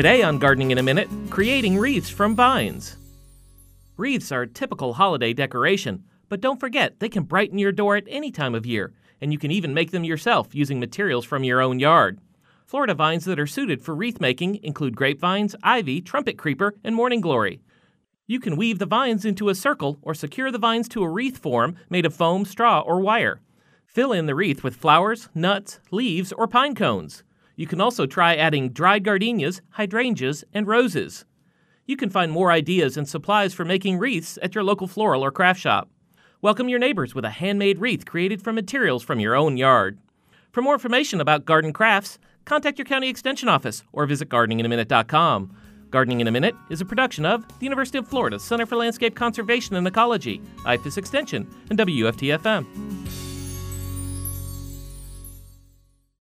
Today on Gardening in a Minute, creating wreaths from vines. Wreaths are a typical holiday decoration, but don't forget they can brighten your door at any time of year, and you can even make them yourself using materials from your own yard. Florida vines that are suited for wreath making include grapevines, ivy, trumpet creeper, and morning glory. You can weave the vines into a circle or secure the vines to a wreath form made of foam, straw, or wire. Fill in the wreath with flowers, nuts, leaves, or pine cones. You can also try adding dried gardenias, hydrangeas, and roses. You can find more ideas and supplies for making wreaths at your local floral or craft shop. Welcome your neighbors with a handmade wreath created from materials from your own yard. For more information about garden crafts, contact your county extension office or visit gardeninginAminute.com. Gardening in a Minute is a production of the University of Florida Center for Landscape Conservation and Ecology, IFAS Extension, and WFTFM.